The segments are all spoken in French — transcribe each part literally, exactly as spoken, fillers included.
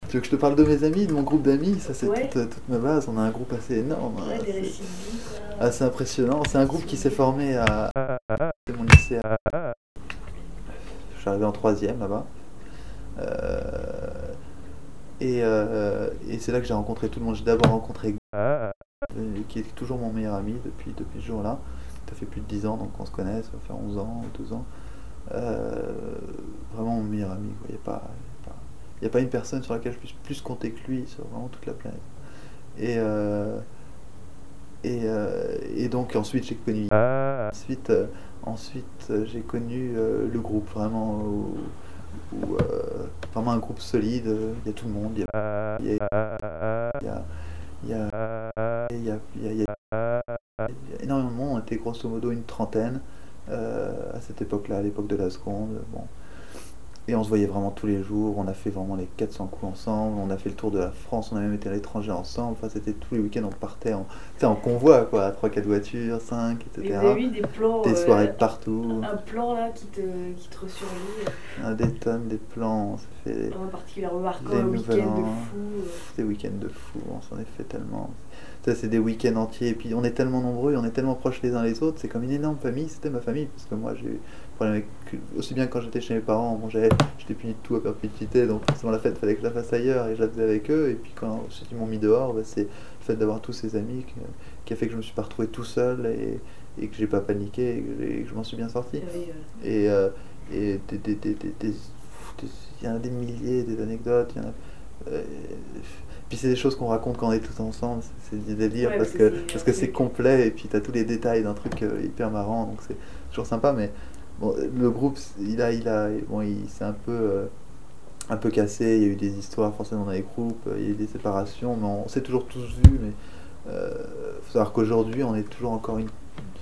Tu veux que je te parle de mes amis, de mon groupe d'amis? Ça, c'est Ouais. toute, toute ma base. On a un groupe assez énorme, Ouais, hein. des C'est récits de vie, quoi. assez impressionnant. C'est un groupe qui s'est Souvenirs. formé à c'est mon lycée. Je suis arrivé en troisième là-bas. Euh, et euh, et c'est là que j'ai rencontré tout le monde. J'ai d'abord rencontré euh, qui est toujours mon meilleur ami depuis, depuis ce jour-là. Ça fait plus de dix ans donc on se connaît, ça va faire onze ans ou douze ans. Euh, Vraiment mon meilleur ami. Il n'y a, pas, y a pas une personne sur laquelle je puisse plus compter que lui sur vraiment toute la planète. Et, euh, et, euh, et donc ensuite j'ai connu ensuite, euh, ensuite euh, j'ai connu euh, le groupe vraiment où, où, euh, vraiment un groupe solide. Il y a tout le monde. Il y a, il y a, il y a, il y a, il y a, il y a, il y a énormément de monde. On était grosso modo une trentaine euh, à cette époque-là, à l'époque de la seconde. Bon. Et on se voyait vraiment tous les jours, on a fait vraiment les quatre cents coups ensemble, on a fait le tour de la France, on a même été à l'étranger ensemble, enfin c'était tous les week-ends on partait en, en convoi quoi, à trois quatre voitures, cinq, Mais vous avez et cetera. eu des plans, Des soirées euh, partout, un plan là qui te, qui te ressurgit, hein, des tonnes, des plans, on s'est fait vraiment particulièrement marquant, les un nouvel week-end de an, fou. euh. des week-ends de fou, on s'en est fait tellement. Ça c'est des week-ends entiers, et puis on est tellement nombreux, on est tellement proches les uns les autres, c'est comme une énorme famille, c'était ma famille, parce que moi j'ai eu problème avec, aussi bien quand j'étais chez mes parents, bon, j'avais, j'étais puni de tout à perpétuité, donc forcément la fête fallait que je la fasse ailleurs, et je la faisais avec eux, et puis quand ils m'ont mis dehors, bah, c'est le fait d'avoir tous ces amis qui, qui a fait que je me suis pas retrouvé tout seul, et, et que j'ai pas paniqué, et que, et que je m'en suis bien sorti. Oui, euh, Et, euh, et des, des, des, des, des- il y en a des milliers, des anecdotes, il y en a. euh, Puis c'est des choses qu'on raconte quand on est tous ensemble, c'est c'est des délires ouais, parce parce que que c'est parce un que c'est truc. complet et puis t'as tous les détails d'un truc euh, hyper marrant, donc c'est toujours sympa. Mais bon, le groupe, il a, il a, bon, il s'est un peu, euh, un peu cassé. Il y a eu des histoires forcément dans les groupes, il y a eu des séparations, mais on s'est toujours tous vus. Mais euh, faut savoir qu'aujourd'hui, on est toujours encore une,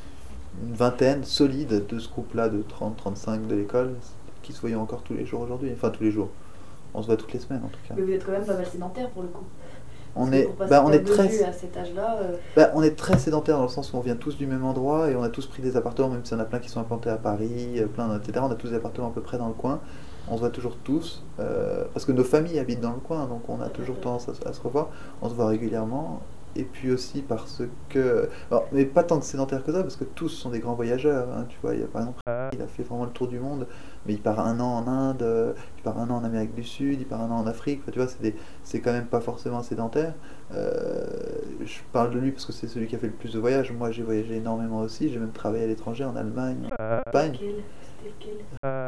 une vingtaine solide de ce groupe-là de trente trente-cinq de l'école qui se voyaient encore tous les jours aujourd'hui. Enfin tous les jours. On se voit toutes les semaines en tout cas. Mais vous êtes quand même pas mal sédentaire pour le coup. Parce On que est, pour pas se bah, on est perdre de très, vue à cet âge-là, euh, bah, on est très sédentaire dans le sens où on vient tous du même endroit et on a tous pris des appartements, même si on a plein qui sont implantés à Paris, euh, plein, et cetera. On a tous des appartements à peu près dans le coin. On se voit toujours tous, euh, parce que nos familles habitent dans le coin, donc on a toujours tendance à, se- à se revoir. On se voit régulièrement. Et puis aussi parce que... Alors, mais pas tant que sédentaire que ça, parce que tous sont des grands voyageurs, hein, tu vois. Il y a, par exemple, il a fait vraiment le tour du monde, mais il part un an en Inde, euh, il part un an en Amérique du Sud, il part un an en Afrique. Enfin, tu vois, c'est des- c'est quand même pas forcément sédentaire. Euh, je parle de lui parce que c'est celui qui a fait le plus de voyages. Moi, j'ai voyagé énormément aussi. J'ai même travaillé à l'étranger, en Allemagne, en Espagne. lequel? C'était lequel?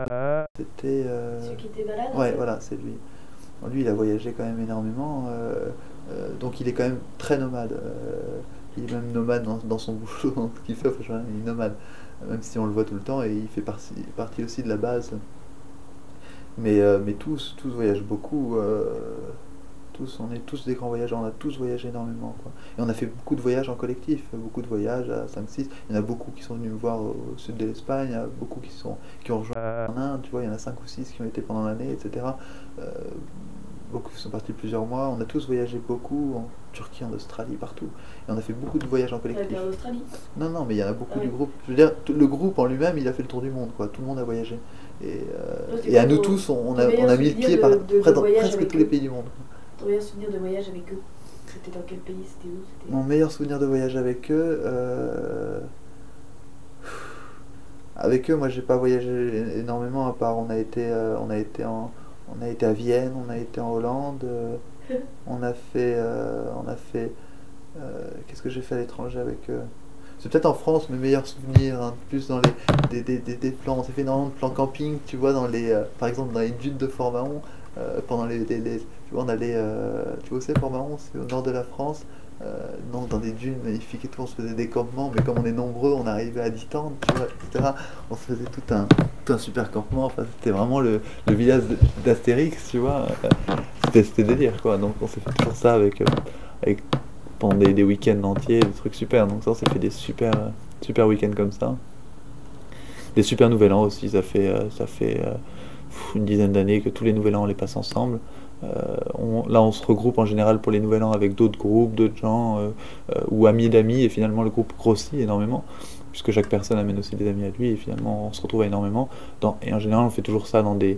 C'était. euh, Celui qui était malade un Ouais, peu? voilà, c'est lui. Bon, lui, il a voyagé quand même énormément. euh, euh, donc, il est quand même très nomade. euh, il est même nomade dans, dans son boulot, dans ce qu'il fait. Enfin, je veux dire, il est nomade. Même si on le voit tout le temps et il fait partie, partie aussi de la base. Mais, euh, mais tous, tous voyagent beaucoup. euh, tous, on est tous des grands voyageurs, on a tous voyagé énormément, quoi. Et on a fait beaucoup de voyages en collectif, beaucoup de voyages à cinq six. Il y en a beaucoup qui sont venus me voir au sud de l'Espagne, il y en a beaucoup qui, sont, qui ont rejoint en Inde, tu vois, il y en a cinq ou six qui ont été pendant l'année, et cetera. Euh, Beaucoup qui sont partis plusieurs mois. On a tous voyagé beaucoup en Turquie, en Australie, partout. Et on a fait beaucoup de voyages en T'as été collectif. en Australie? Non, non, mais il y en a Ah beaucoup du oui. groupe. Je veux dire, tout- le groupe en lui-même, il a fait le tour du monde, quoi. Tout le monde a voyagé. Et, Toi, euh, c'est et à quoi nous ton, tous, on, on ton a, on meilleur a mis le souvenir pied par, de, de, près de dans voyage presque avec tous les eux? pays du monde. Ton meilleur souvenir de voyage avec eux? C'était dans quel pays? C'était où? C'était... Mon meilleur souvenir de voyage avec eux, euh, avec eux, moi j'ai pas voyagé énormément à part on a été, euh, on a été en, on a été à Vienne, on a été en Hollande, euh, on a fait, euh, on a fait, euh, qu'est-ce que j'ai fait à l'étranger avec eux? C'est peut-être en France mes meilleurs souvenirs, hein, plus dans les des, des, des, des plans. On s'est fait énormément de plans camping, tu vois, dans les, euh, par exemple dans les dunes de Fort-Mahon, euh, pendant les, les, les- tu vois, on allait, euh, tu vois où c'est Fort-Mahon, c'est au nord de la France, euh, non, dans des dunes magnifiques et tout, on se faisait des campements, mais comme on est nombreux, on arrivait à dix tentes, tu vois, et cetera. On se faisait tout un, tout un super campement, enfin c'était vraiment le, le village d'Astérix, tu vois, euh, c'était c'était délire quoi, donc on s'est fait toujours ça avec, euh, avec pendant des, des week-ends entiers, des trucs super. Donc ça, on s'est fait des super, euh, super week-ends comme ça. Des super nouvel an aussi, ça fait, euh, ça fait euh, une dizaine d'années que tous les nouvel an on les passe ensemble. Euh, on- là, on se regroupe en général pour les nouvel an avec d'autres groupes, d'autres gens, euh, euh, ou amis d'amis, et finalement le groupe grossit énormément, puisque chaque personne amène aussi des amis à lui, et finalement on se retrouve énormément. Dans, et en général, on fait toujours ça dans des,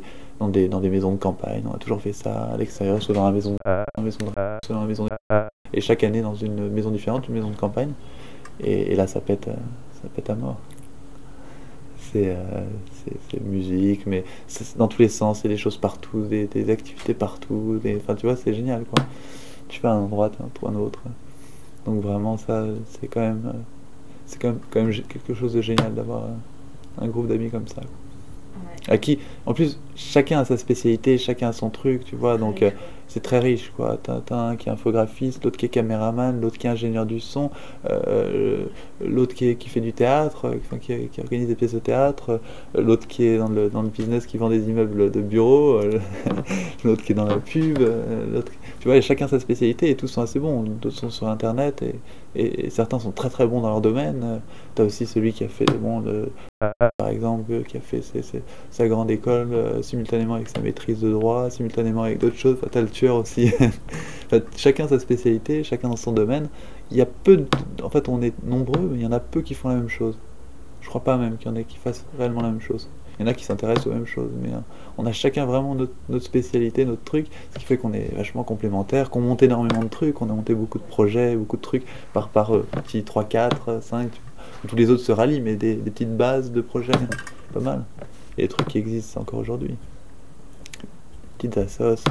dans des, dans des maisons de campagne. On a toujours fait ça à l'extérieur, soit dans la maison, dans la maison, soit dans la maison. Et chaque année dans une maison différente, une maison de campagne. Et, et là, ça pète, euh, ça pète à mort. C'est euh, c'est- c'est musique, mais c'est dans tous les sens, il y a des choses partout, des, des activités partout. Des, enfin, tu vois, c'est génial, quoi. Tu vas à un endroit, tu trouves un autre. Donc vraiment, ça, c'est quand même, euh, c'est quand même, quand même quelque chose de génial d'avoir euh, un groupe d'amis comme ça. Ouais. À qui, en plus, chacun a sa spécialité, chacun a son truc, tu vois, Très donc euh, riche, quoi. c'est très riche, quoi. T'as, t'as un qui est infographiste, l'autre qui est caméraman, l'autre qui est ingénieur du son, euh, l'autre qui, est- qui fait du théâtre, euh, enfin, qui, qui organise des pièces de théâtre, euh, l'autre qui est dans le, dans le business qui vend des immeubles de bureaux, euh, l'autre qui est dans la pub, euh, l'autre, tu vois, et chacun sa spécialité et tous sont assez bons. D'autres sont sur Internet et, et- et certains sont très très bons dans leur domaine. Euh, T'as aussi celui qui a fait bon, le, par exemple, euh, qui a fait ses, ses- sa grande école euh, simultanément avec sa maîtrise de droit, simultanément avec d'autres choses. Enfin, t'as le tueur aussi. Enfin, chacun sa spécialité, chacun dans son domaine. Il y a peu de... En fait, on est nombreux, mais il y en a peu qui font la même chose. Je crois pas même qu'il y en ait qui fassent réellement la même chose. Il y en a qui s'intéressent aux mêmes choses, mais euh, on a chacun vraiment notre, notre spécialité, notre truc, ce qui fait qu'on est vachement complémentaires, qu'on monte énormément de trucs, on a monté beaucoup de projets, beaucoup de trucs par, par euh, petits trois, quatre, cinq, tous les autres se rallient, mais des, des petites bases de projets, pas mal. Et des trucs qui existent encore aujourd'hui. Petites assos, euh,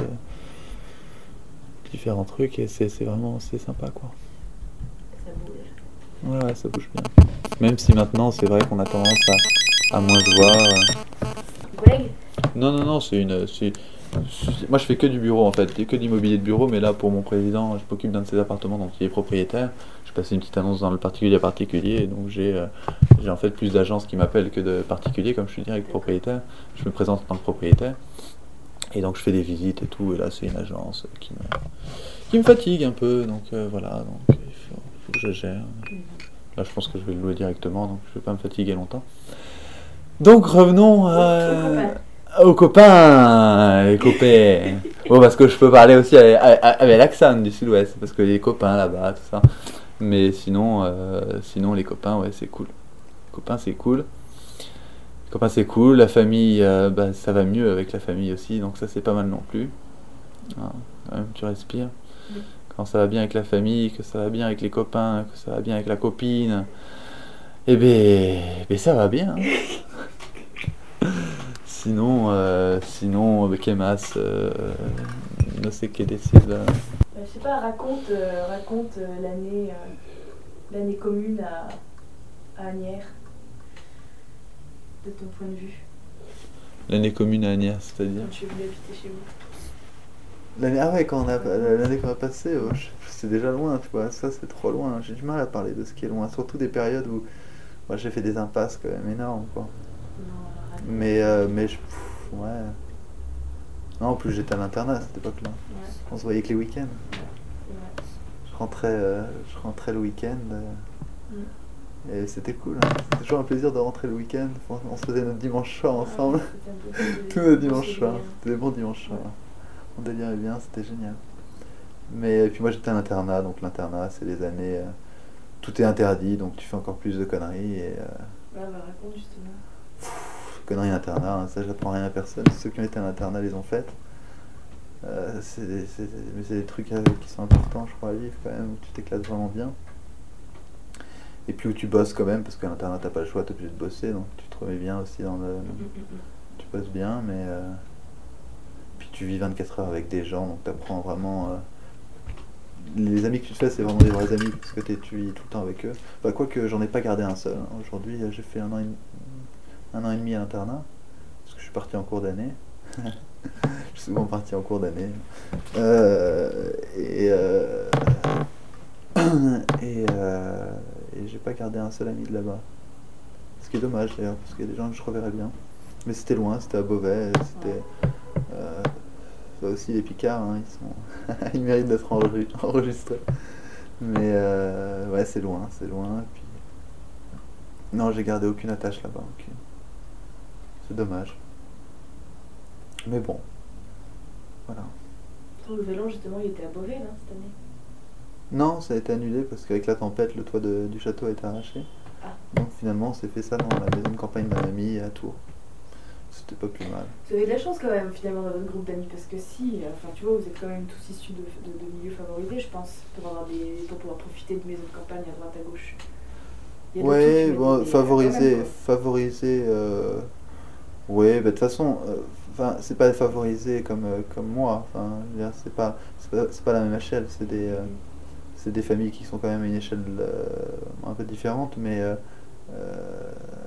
différents trucs, et c'est c'est vraiment c'est sympa, quoi. Ça bouge. Ouais, ouais, ça bouge bien. Même si maintenant, c'est vrai qu'on a tendance à, à moins se voir. euh. Tes collègues? Non, non, non, c'est une. c'est- c'est- Moi, je fais que du bureau en fait, que d'immobilier de bureau, mais là, pour mon président, je m'occupe d'un de ses appartements, donc il est propriétaire. Je passe une petite annonce dans le particulier à particulier, et donc j'ai euh, j'ai en fait plus d'agences qui m'appellent que de particuliers, comme je suis direct D'accord. propriétaire. Je me présente en tant que propriétaire, et donc je fais des visites et tout, et là, c'est une agence qui me, qui me fatigue un peu, donc euh, voilà, donc il faut, faut que je gère. Mhm. Là, je pense que je vais le louer directement, donc je vais pas me fatiguer longtemps. Donc revenons Au, au à... copain. aux copains, les copains. Bon, parce que je peux parler aussi avec, avec l'accent du sud-ouest, parce que les copains là-bas, tout ça. Mais sinon, euh, sinon les copains, ouais, c'est cool. Les copains, c'est cool. Les copains, c'est cool. La famille, euh, bah, ça va mieux avec la famille aussi, donc ça, c'est pas mal non plus. Ah, quand même, tu respires. Oui. Quand ça va bien avec la famille, que ça va bien avec les copains, que ça va bien avec la copine, eh ben, eh ben ça va bien. Sinon, euh, sinon, euh, Kemas, euh, no sé qué decir. Euh, je sais pas, raconte, euh, raconte euh, l'année euh, l'année commune à, à Agnières, de ton point de vue, L'année commune à Agnières, c'est-à-dire. quand tu es venu habiter chez vous. L'année, ah ouais, quand on a, Raconte. l'année qu'on a passée, oh, je- c'est déjà loin, tu vois, ça c'est trop loin. J'ai du mal à parler de ce qui est loin, surtout des périodes où moi j'ai fait des impasses quand même énormes, quoi. Non, alors raconte. Mais, euh, mais je, pff, ouais. Non, en plus j'étais à l'internat à cette époque-là. Ouais, On se voyait que les week-ends. c'est vrai. Je rentrais, euh, je rentrais le week-end. euh, Mm. Et c'était cool, hein. C'était toujours un plaisir de rentrer le week-end. On on se faisait notre dimanche soir Ah ensemble. ouais, c'était un peu des, Tous nos des bons dimanches soirs. souvenirs. C'était des bons dimanches soirs. Ouais. On délirait bien, c'était génial. Mais et puis moi j'étais à l'internat, donc l'internat c'est les années. euh, tout est interdit, donc tu fais encore plus de conneries. Et euh, Ouais, bah raconte justement. pff, conneries internat, hein, ça j'apprends rien à personne. Ceux qui ont été à l'internat les ont faites. Euh, c'est des- c'est des- mais c'est des trucs euh, qui sont importants, je crois, à vivre quand même, où tu t'éclates vraiment bien. Et puis où tu bosses quand même, parce qu'à l'internat t'as pas le choix, t'es obligé de bosser, donc tu te remets bien aussi dans le. Mm, mm, mm. Tu bosses bien, mais. euh, Puis tu vis vingt-quatre heures avec des gens, donc tu apprends vraiment. euh, Les amis que tu te fais, c'est vraiment des vrais amis, parce que t'es- tu vis tout le temps avec eux. Enfin, quoique j'en ai pas gardé un seul, hein. Aujourd'hui, euh, j'ai fait un an, et, un an et demi à l'internat, parce que je suis parti en cours d'année. Je suis souvent parti en cours d'année. Euh, et euh, et, euh, et j'ai pas gardé un seul ami de là-bas. Ce qui est dommage d'ailleurs, parce qu'il y a des gens que je reverrais bien. Mais c'était loin, c'était à Beauvais, c'était. Euh, ça aussi, les Picards, hein, ils sont, ils méritent d'être enre- enregistrés. Mais euh, ouais, c'est loin, c'est loin. Et puis... Non, j'ai gardé aucune attache là-bas. Aucune. C'est dommage. Mais bon, voilà. Ton nouvel an, justement, il était à Beauvais, là, cette année. Non, ça a été annulé parce qu'avec la tempête, le toit de- du château a été arraché. Ah, Donc finalement, on s'est fait ça dans la maison de campagne d'un ami à Tours. c'était pas plus mal. Vous avez de la chance quand même finalement dans votre groupe d'amis parce que si, enfin tu vois, vous êtes quand même tous issus de, de, de milieux favorisés, je pense, pour avoir des, pour pouvoir profiter de maisons de campagne à droite à gauche. Il y a d'autres trucs qui Ouais, mettent bon, des, des galères quand même favoriser, quoi. favoriser, euh, ouais, bah, de toute façon, euh, enfin, c'est pas favoriser comme, euh, comme moi, enfin, je veux dire, c'est pas, c'est pas, c'est pas la même échelle, c'est des, euh, Mhm. c'est des familles qui sont quand même à une échelle euh, un peu différente, mais, euh, euh,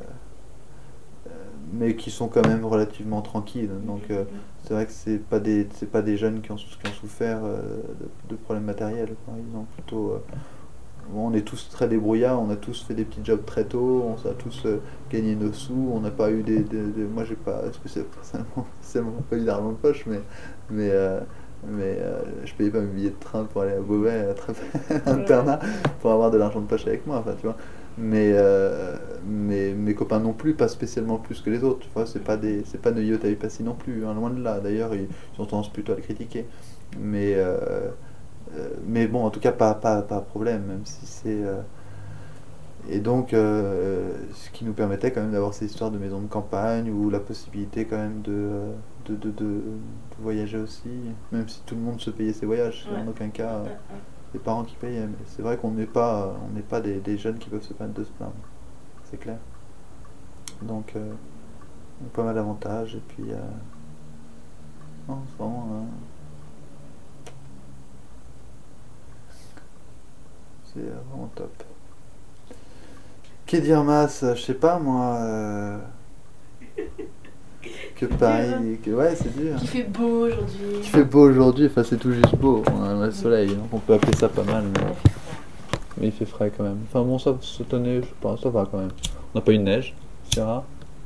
mais qui sont quand même relativement tranquilles. Mhm, Donc, euh, mhm. c'est vrai que c'est pas des, c'est pas des jeunes qui ont, qui ont souffert euh, de, de problèmes matériels, quoi. Ils ont plutôt, euh, bon, on est tous très débrouillards, on a tous fait des petits jobs très tôt, on a tous euh, gagné nos sous, on n'a pas eu des, des- des- moi j'ai pas, spécialement, spécialement pas eu d'argent de poche, mais, mais, euh, mais euh, je payais pas mes billets de train pour aller à Beauvais, à Trépêt, à Ouais, internat, ouais. pour avoir de l'argent de poche avec moi, enfin tu vois. Mais, euh, mais mes copains non plus, pas spécialement plus que les autres, tu vois, c'est pas Mhm. des, c'est pas Neuilly Passy non plus, hein, loin de là, d'ailleurs ils, ils ont tendance plutôt à le critiquer. Mais, euh, euh, mais bon, en tout cas, pas, pas, pas de problème, même si c'est. Euh, et donc, euh, ce qui nous permettait quand même d'avoir ces histoires de maisons de campagne ou la possibilité quand même de, de, de, de- de voyager aussi, même si tout le monde se payait ses voyages, c'est Ouais. en aucun cas Ouais, euh, ouais, ouais. les parents qui payaient. Mais c'est vrai qu'on n'est pas, on n'est pas des, des jeunes qui peuvent se permettre de se plaindre, c'est clair. Donc, euh, pas mal d'avantages, et puis, euh, non, c'est vraiment, euh, c'est euh, vraiment top. Que dire masse, je sais pas moi. euh, que C'est dur, hein. Paris. Que... Ouais, c'est dur. Qu'il fait beau Il aujourd'hui. fait beau aujourd'hui, enfin c'est tout juste beau. On a le Oui. soleil, donc on peut appeler ça pas mal, mais, Là, il fait froid. mais il fait frais quand même. Enfin bon, ça, cette année, je sais pas, ça va quand même. On n'a pas eu de neige, c'est rare.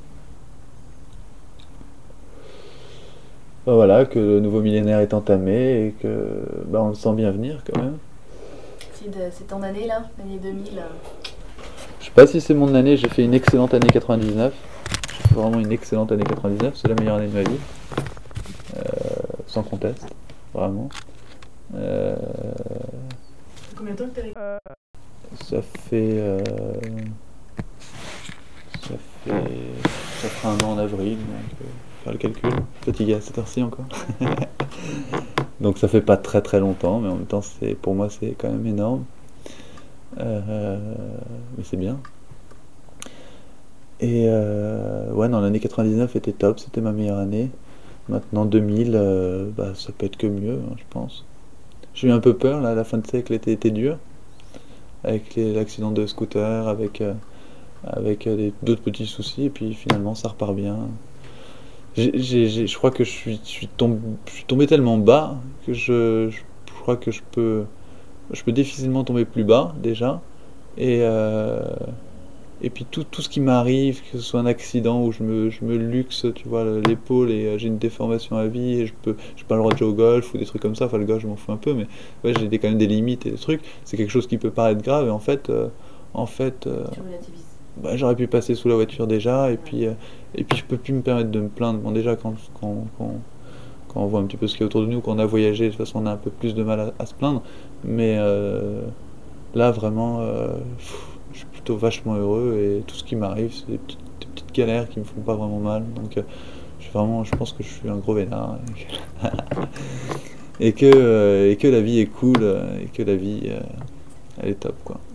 Bah voilà, que le nouveau millénaire est entamé et que bah, on le sent bien venir quand même. C'est de- c'est ton année là, l'année deux mille. euh, Je sais pas si c'est mon année, j'ai fait une excellente année quatre-vingt-dix-neuf. J'ai fait vraiment une excellente année quatre-vingt-dix-neuf, c'est la meilleure année de ma vie, sans conteste, vraiment. Euh, Ça fait combien de temps que t'es avec? ça fait. euh, Ça fait. Ça fera un an en avril, donc euh, faire le calcul. Fatigué à cette heure-ci encore. Ouais. Donc ça fait pas très très longtemps, mais en même temps, c'est, pour moi, c'est quand même énorme. Euh, mais c'est bien. Et euh, ouais, non, l'année quatre-vingt-dix-neuf était top, c'était ma meilleure année. Maintenant deux mille, euh, bah, ça peut être que mieux, hein, je pense. J'ai eu un peu peur, là, à la fin de siècle, l'été était dur, avec les- l'accident de scooter, avec, euh, avec euh, des- d'autres petits soucis, et puis finalement, ça repart bien. J'ai- j'ai- j'ai- je crois que je suis, je suis tombé, je suis tombé tellement bas que je, je, je crois que je peux, je peux difficilement tomber plus bas déjà. Et, euh, et puis tout, tout ce qui m'arrive, que ce soit un accident où je me, je me luxe, tu vois, l'épaule et euh, j'ai une déformation à vie et je peux, j'ai pas le droit de jouer au golf ou des trucs comme ça. Enfin, le golf, je m'en fous un peu, mais ouais, j'ai des- quand même des limites et des trucs. C'est quelque chose qui peut paraître grave et en fait, euh, en fait, euh, Tu relativises. bah, j'aurais pu passer sous la voiture déjà et Ouais. puis, euh, et puis je peux plus me permettre de me plaindre. Bon, déjà, quand, quand, quand, quand on voit un petit peu ce qu'il y a autour de nous, quand on a voyagé, de toute façon, on a un peu plus de mal à, à se plaindre. Mais euh, là, vraiment, euh, pff, je suis plutôt vachement heureux et tout ce qui m'arrive, c'est des petites, des petites galères qui me font pas vraiment mal. Donc, euh, je suis vraiment, je pense que je suis un gros vénard et que, et que, euh, et que la vie est cool euh, et que la vie, euh, elle est top, quoi.